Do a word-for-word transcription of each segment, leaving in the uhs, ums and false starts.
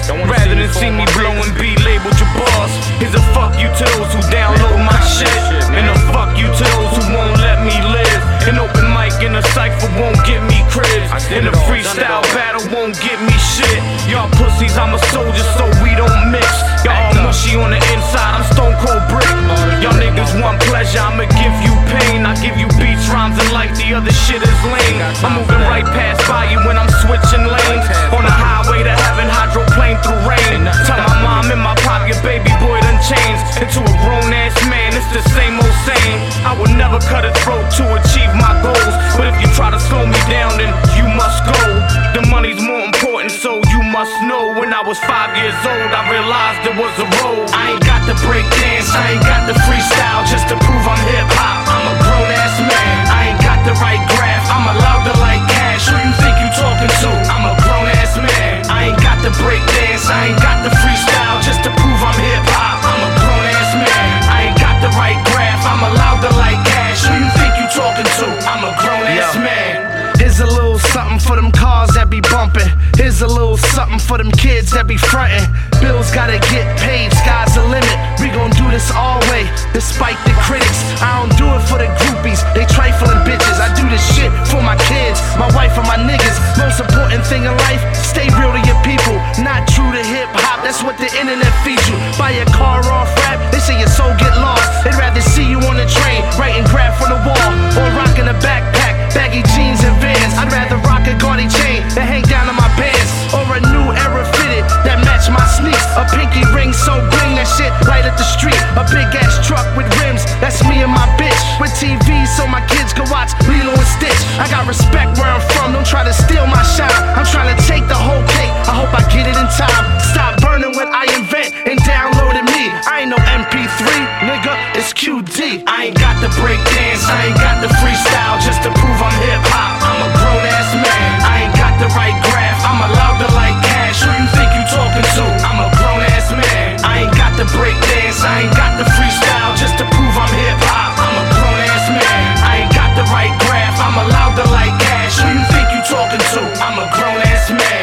Rather than see me blow and be labeled your boss. Here's a fuck you to those who download my shit, and a fuck you to those who won't let me live. An open mic in a cypher won't get me cribs, and a freestyle battle won't get me shit. Y'all pussies, I'm a soldier, so we don't mix. Y'all all mushy on the inside, I'm stone cold brick. Y'all niggas want pleasure, I'ma give you pain. I give you beats, rhymes, and life, the other shit is lame. I'm moving right past by you when I'm switching lanes. On the highway to heaven, hydroplane through rain. Tell my mom in my pocket, baby boy done changed into a grown ass man, it's the same old same. I would never cut a throat to achieve my goals, but if you try to slow me down, then you must go. The money's more important, so you must know. When I was five years old, I realized there was a road. I ain't got the break dance, I ain't got the freestyle just to prove I'm hip hop. I'm a grown ass man, I ain't got the right graph. I'm allowed to like cash, who you think you talking to? I'm a grown ass man, I ain't got the break dance, I ain't got the freestyle just to prove I'm hip hop. I'm a grown ass man, I ain't got the right graph. I'm allowed to like cash, who you think you talking to? I'm a grown ass man. Here's a little something for them cars that be bumping. Here's a little something for them kids that be frontin'. Bills gotta get paid, sky's the limit. We gon' do this all way, despite the critics. I don't do it for the groupies, they trifling bitches. I do this shit for my kids, my wife and my niggas. Most important thing in life, stay real to your people. Not true to hip hop, that's what the internet feeds you. Buy a car off rap, they say your soul get lost. They'd rather see you on the train, writing graph on the wall, or rocking a backpack, baggy jeans and Vans. I'd rather rock a gaudy chain than hang down on my pants, or a new era fitted that match my sneaks. A pinky ring so bling, that shit light up the street. A big ass truck with rims, that's me and my bitch. With T V so my kids can watch Lilo and Stitch. I got respect where I'm from, don't try to steal my shine. I'm trying to take the whole cake, I hope I get it in time. Stop burning what I invent and downloading me. I ain't no M P three, nigga, it's Q D. I ain't got the break dance, I ain't got the freestyle just to prove I'm hip hop. I'm a grown ass man, I ain't got the right graph. I'm allowed to like cash, who you think you talking to? I'm a grown ass man, I ain't got the break dance, I ain't got the freestyle just to prove I'm hip hop. I'm a grown ass man, I ain't got the right graph. I'm allowed to like cash, who you think you talking to? I'm a grown ass man.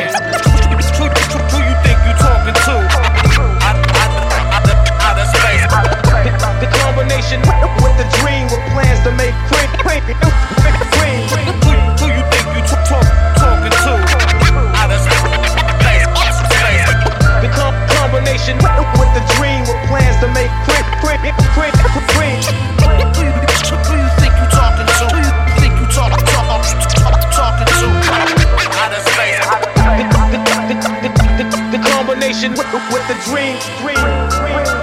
Who you think you talking to? Outer space. The combination with the dream, with plans to make cream, cream, cream. Who you think you talk, talk, talking to? Outer space. The com combination with the dream, with plans to make cream, cream, cream, cream. Who you think you talking to? Who you think you talk, talk, talk, talking to? Outer space. The, the, the, the, the, the combination with, with the dream, dream, dream.